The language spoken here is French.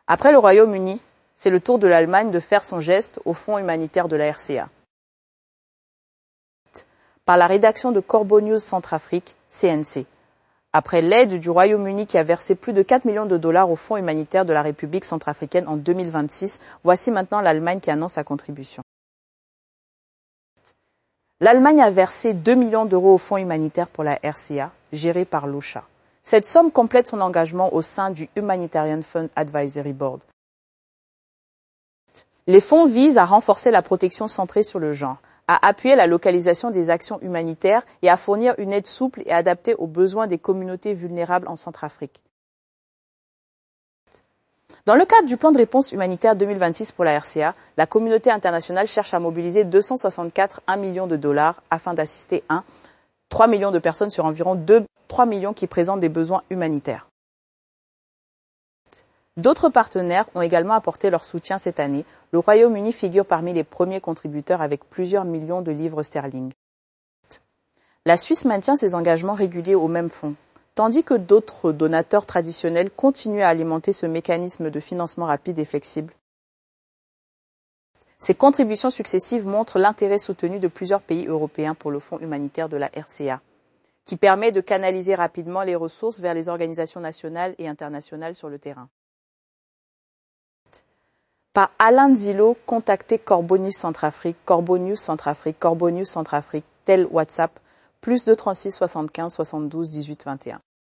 Après le Royaume-Uni, c'est le tour de l'Allemagne de faire son geste au fonds humanitaire de la RCA. Par la rédaction de Corbeau News Centrafrique, CNC. Après l'aide du Royaume-Uni qui a versé plus de 4 millions de dollars au fonds humanitaire de la République centrafricaine en 2026, voici maintenant l'Allemagne qui annonce sa contribution. L'Allemagne a versé 2 millions d'euros au fonds humanitaire pour la RCA, géré par l'OCHA. Cette somme complète son engagement au sein du Humanitarian Fund Advisory Board. Les fonds visent à renforcer la protection centrée sur le genre, à appuyer la localisation des actions humanitaires et à fournir une aide souple et adaptée aux besoins des communautés vulnérables en Centrafrique. Dans le cadre du plan de réponse humanitaire 2026 pour la RCA, la communauté internationale cherche à mobiliser 264,1 millions de dollars afin d'assister 3 millions de personnes sur environ 3 millions qui présentent des besoins humanitaires. D'autres partenaires ont également apporté leur soutien cette année. Le Royaume-Uni figure parmi les premiers contributeurs avec plusieurs millions de livres sterling. La Suisse maintient ses engagements réguliers au même fonds, tandis que d'autres donateurs traditionnels continuent à alimenter ce mécanisme de financement rapide et flexible. Ces contributions successives montrent l'intérêt soutenu de plusieurs pays européens pour le fonds humanitaire de la RCA, qui permet de canaliser rapidement les ressources vers les organisations nationales et internationales sur le terrain. Par Alain Zilo, contactez Corbeau News Centrafrique, Corbeau News Centrafrique, Corbeau News Centrafrique, tel WhatsApp, +2 36 75 72 18 21.